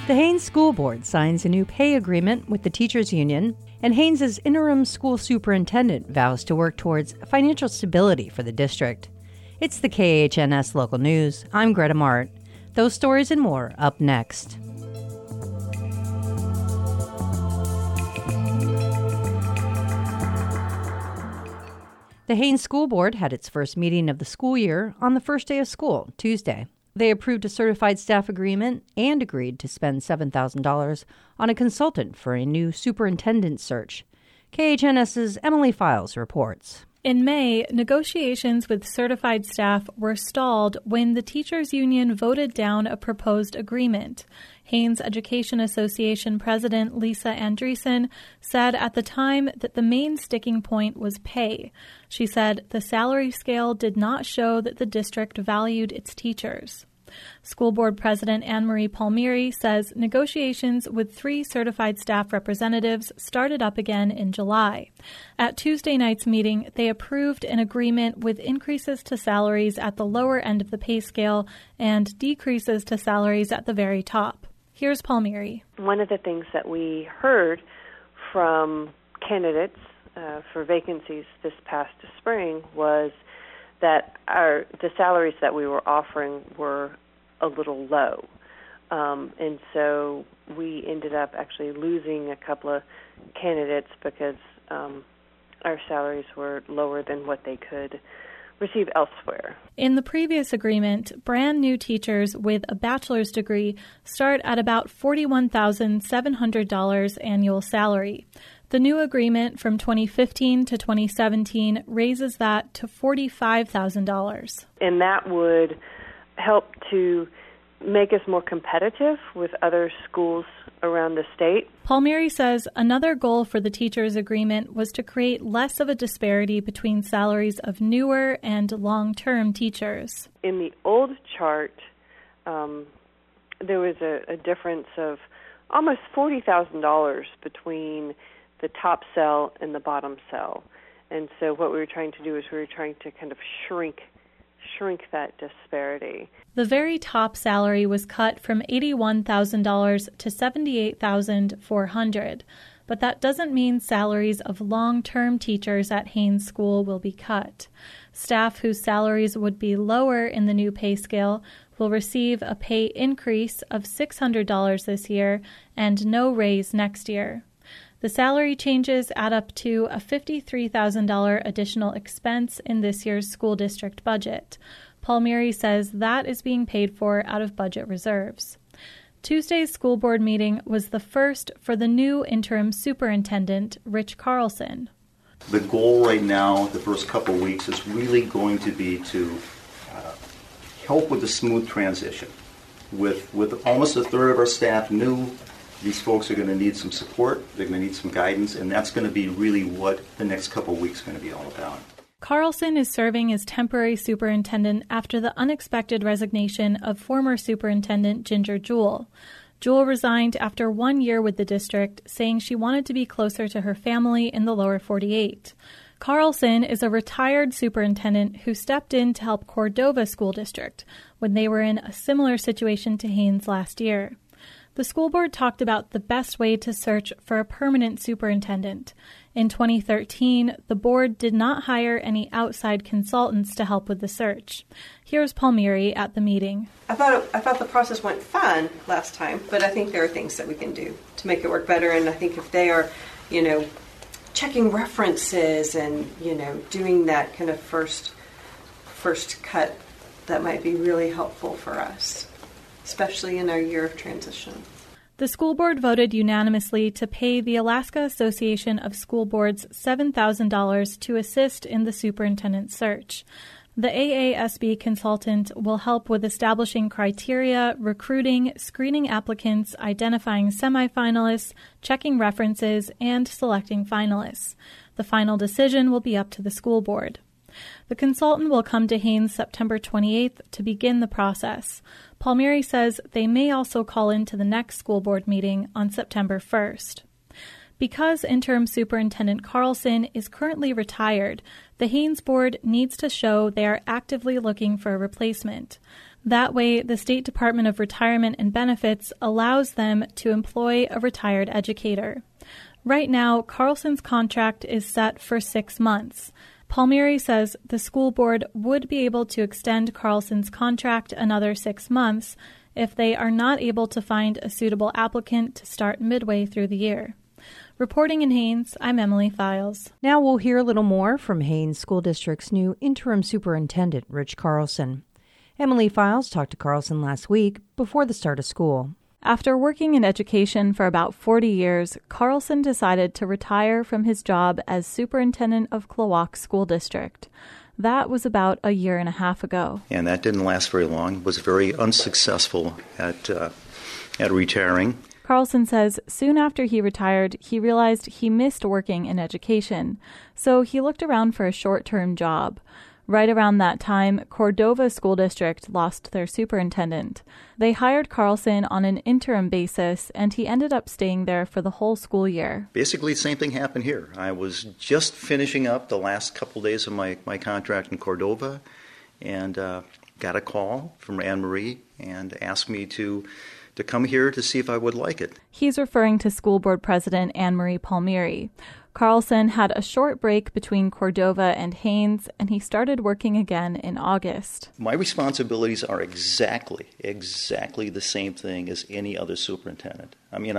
The Haines School Board signs a new pay agreement with the teachers union, and Haines' interim school superintendent vows to work towards financial stability for the district. It's the KHNS Local News. I'm Greta Mart. Those stories and more up next. The Haines School Board had its first meeting of the school year on the first day of school, Tuesday. They approved a certified staff agreement and agreed to spend $7,000 on a consultant for a new superintendent search. KHNS's Emily Files reports. In May, negotiations with certified staff were stalled when the teachers union voted down a proposed agreement. Haines Education Association President Lisa Andreessen said at the time that the main sticking point was pay. She said the salary scale did not show that the district valued its teachers. School Board President Anne-Marie Palmieri says negotiations with 3 certified staff representatives started up again in July. At Tuesday night's meeting, they approved an agreement with increases to salaries at the lower end of the pay scale and decreases to salaries at the very top. Here's Palmieri. One of the things that we heard from candidates for vacancies this past spring was that the salaries that we were offering were a little low. And so we ended up actually losing a couple of candidates because our salaries were lower than what they could receive elsewhere. In the previous agreement, brand new teachers with a bachelor's degree start at about $41,700 annual salary. The new agreement from 2015 to 2017 raises that to $45,000. And that would help to make us more competitive with other schools around the state. Palmieri says another goal for the teachers' agreement was to create less of a disparity between salaries of newer and long-term teachers. In the old chart, there was a difference of almost $40,000 between the top cell and the bottom cell. And so what we were trying to do is we were trying to kind of shrink that disparity. The very top salary was cut from $81,000 to $78,400, but that doesn't mean salaries of long-term teachers at Haines School will be cut. Staff whose salaries would be lower in the new pay scale will receive a pay increase of $600 this year and no raise next year. The salary changes add up to a $53,000 additional expense in this year's school district budget. Palmieri says that is being paid for out of budget reserves. Tuesday's school board meeting was the first for the new interim superintendent, Rich Carlson. The goal right now, the first couple of weeks, is really going to be to help with the smooth transition. With almost a third of our staff new, these folks are going to need some support, they're going to need some guidance, and that's going to be really what the next couple of weeks are going to be all about. Carlson is serving as temporary superintendent after the unexpected resignation of former superintendent Ginger Jewell. Jewell resigned after 1 year with the district, saying she wanted to be closer to her family in the lower 48. Carlson is a retired superintendent who stepped in to help Cordova School District when they were in a similar situation to Haines last year. The school board talked about the best way to search for a permanent superintendent. In 2013, the board did not hire any outside consultants to help with the search. Here's Palmieri at the meeting. I thought the process went fine last time, but I think there are things that we can do to make it work better. And I think if they are, checking references and, doing that kind of first cut, that might be really helpful for us, especially in our year of transition. The school board voted unanimously to pay the Alaska Association of School Boards $7,000 to assist in the superintendent search. The AASB consultant will help with establishing criteria, recruiting, screening applicants, identifying semifinalists, checking references, and selecting finalists. The final decision will be up to the school board. The consultant will come to Haines September 28th to begin the process. Palmieri says they may also call into the next school board meeting on September 1st. Because interim superintendent Carlson is currently retired, the Haines board needs to show they are actively looking for a replacement. That way, the State Department of Retirement and Benefits allows them to employ a retired educator. Right now, Carlson's contract is set for 6 months. Palmieri says the school board would be able to extend Carlson's contract another 6 months if they are not able to find a suitable applicant to start midway through the year. Reporting in Haines, I'm Emily Files. Now we'll hear a little more from Haines School District's new interim superintendent, Rich Carlson. Emily Files talked to Carlson last week before the start of school. After working in education for about 40 years, Carlson decided to retire from his job as superintendent of Klawock School District. That was about a year and a half ago. And that didn't last very long. Was very unsuccessful at retiring. Carlson says soon after he retired, he realized he missed working in education, so he looked around for a short-term job. Right around that time, Cordova School District lost their superintendent. They hired Carlson on an interim basis, and he ended up staying there for the whole school year. Basically, the same thing happened here. I was just finishing up the last couple days of my contract in Cordova, and got a call from Anne Marie and asked me to come here to see if I would like it. He's referring to School Board President Anne Marie Palmieri. Carlson had a short break between Cordova and Haines, and he started working again in August. My responsibilities are exactly the same thing as any other superintendent. I mean,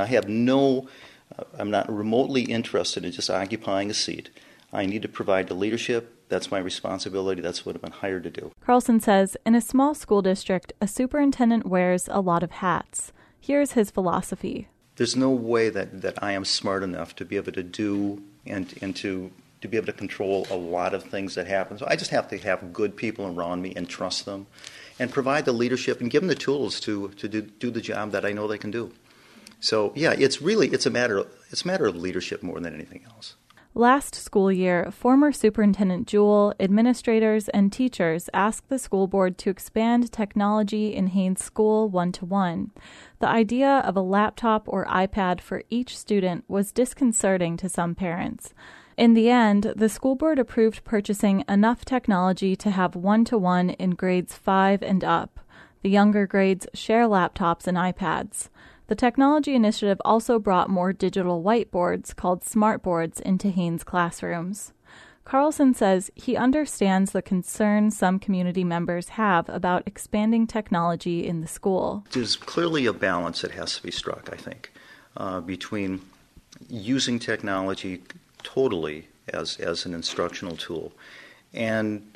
I'm not remotely interested in just occupying a seat. I need to provide the leadership. That's my responsibility. That's what I've been hired to do. Carlson says in a small school district, a superintendent wears a lot of hats. Here's his philosophy. There's no way that I am smart enough to be able to do and to be able to control a lot of things that happen. So I just have to have good people around me and trust them and provide the leadership and give them the tools to do the job that I know they can do. So yeah, it's a matter of leadership more than anything else. Last school year, former Superintendent Jewell, administrators, and teachers asked the school board to expand technology in Haines School one-to-one. The idea of a laptop or iPad for each student was disconcerting to some parents. In the end, the school board approved purchasing enough technology to have one-to-one in grades 5 and up. The younger grades share laptops and iPads. The technology initiative also brought more digital whiteboards called smartboards into Haines classrooms. Carlson says he understands the concern some community members have about expanding technology in the school. There's clearly a balance that has to be struck, I think, between using technology totally as an instructional tool and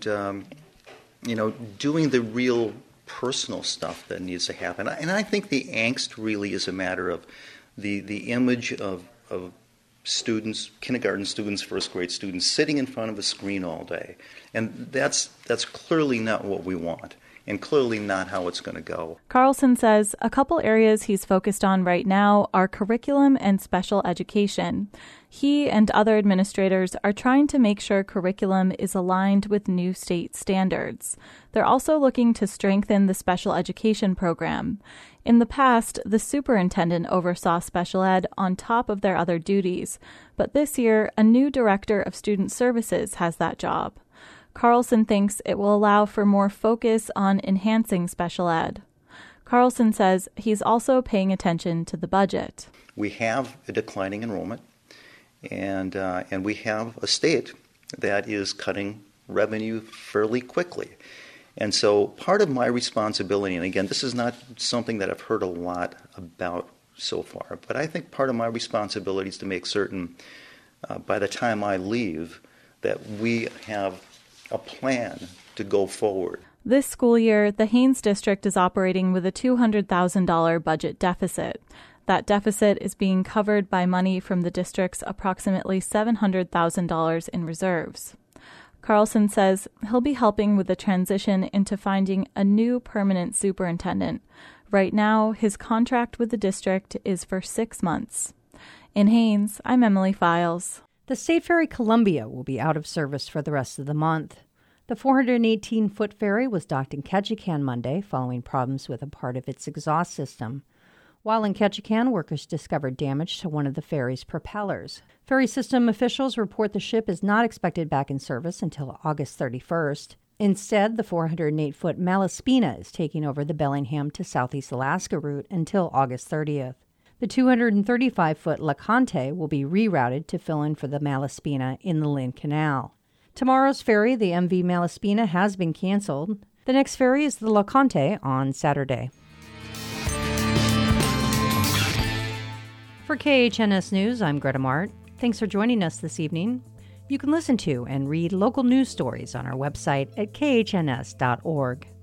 doing the real personal stuff that needs to happen. And I think the angst really is a matter of the image of students, kindergarten students, first grade students, sitting in front of a screen all day. And that's clearly not what we want, and clearly not how it's going to go. Carlson says a couple areas he's focused on right now are curriculum and special education. He and other administrators are trying to make sure curriculum is aligned with new state standards. They're also looking to strengthen the special education program. In the past, the superintendent oversaw special ed on top of their other duties, but this year, a new director of student services has that job. Carlson thinks it will allow for more focus on enhancing special ed. Carlson says he's also paying attention to the budget. We have a declining enrollment, and we have a state that is cutting revenue fairly quickly. And so part of my responsibility, and again, this is not something that I've heard a lot about so far, but I think part of my responsibility is to make certain by the time I leave that we have a plan to go forward. This school year, the Haines District is operating with a $200,000 budget deficit. That deficit is being covered by money from the district's approximately $700,000 in reserves. Carlson says he'll be helping with the transition into finding a new permanent superintendent. Right now, his contract with the district is for 6 months. In Haines, I'm Emily Files. The State Ferry Columbia will be out of service for the rest of the month. The 418-foot ferry was docked in Ketchikan Monday following problems with a part of its exhaust system. While in Ketchikan, workers discovered damage to one of the ferry's propellers. Ferry system officials report the ship is not expected back in service until August 31st. Instead, the 408-foot Malaspina is taking over the Bellingham to Southeast Alaska route until August 30th. The 235-foot LeConte will be rerouted to fill in for the Malaspina in the Lynn Canal. Tomorrow's ferry, the MV Malaspina, has been canceled. The next ferry is the LeConte on Saturday. For KHNS News, I'm Greta Mart. Thanks for joining us this evening. You can listen to and read local news stories on our website at kHNS.org.